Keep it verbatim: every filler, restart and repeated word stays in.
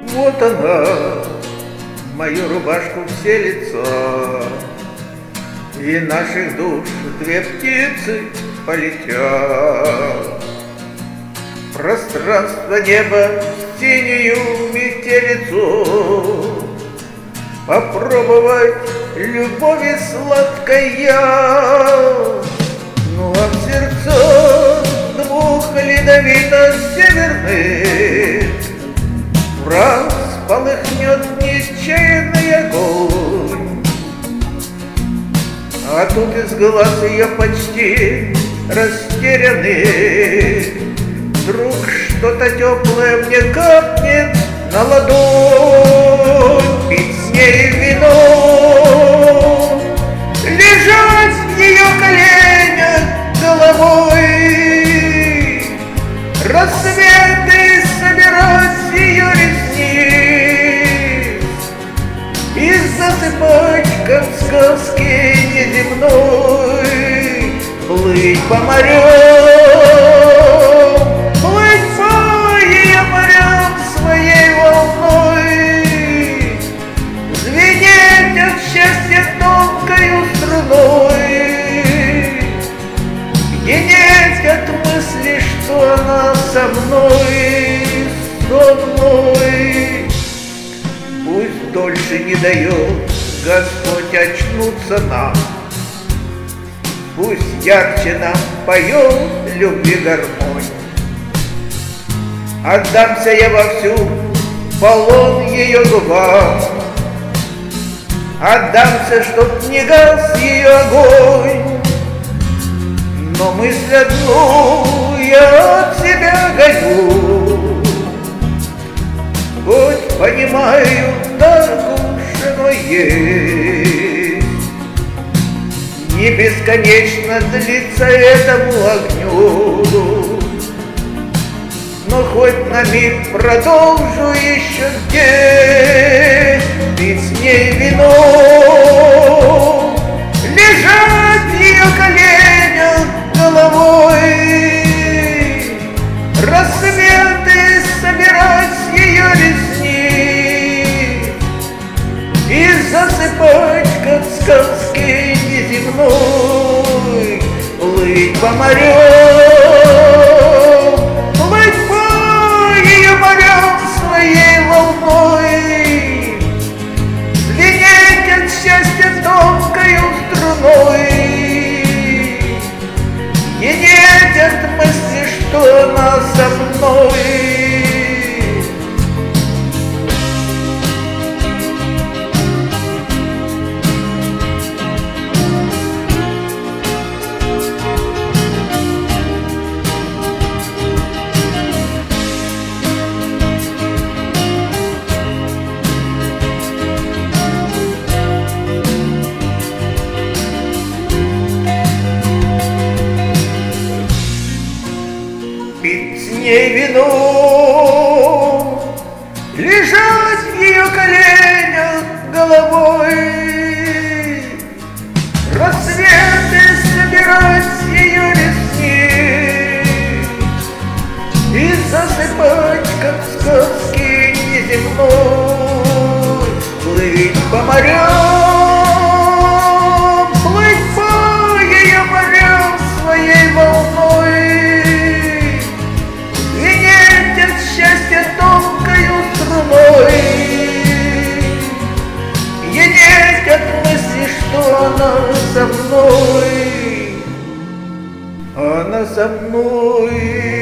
Вот она, в мою рубашку все лица, и наших душ две птицы полетят. Пространство неба в синюю метелицу, попробовать любови сладкая. Ну а в сердцах двух ледовито-северных враз полыхнет нечаянный огонь. А тут из глаз ее почти растерянный вдруг что-то теплое мне капнет на ладонь. Пить с ней вино, лежать в ее коленях головой, рассветы собирать с ее ресниц и засыпать, как в сказке неземной, плыть по морям, плыть по ее морям своей волной, звенеть от счастья тонкою струной, генеть от мысли, что она со мной, сон мой. Пусть дольше не дает Господь очнуться нам, пусть ярче нам поет любви гармонь. Отдамся я вовсю полон ее губам, отдамся, чтоб не гас ее огонь. Но мысль одну я от себя гоню, хоть понимаю, так уж оно есть. Не бесконечно длится этому огню, но хоть на миг продолжу еще день пить с ней вино, лежать в ее коленях головой, рассветы собирать с ее ресниц и засыпать, как в сказке неземной, плыть по морям, плыть по ее морям своей волной, звенеть от счастья тонкою струной, генеть от мысли, что она со мной. Пить с ней вино, лежать в ее коленях головой, рассветы собирать с ее ресниц и засыпать, как в сказке неземной, плыть по морям, плыть по ее морям своей волной, счастье тонкою струной, генеть от мысли, что она со мной, она со мной.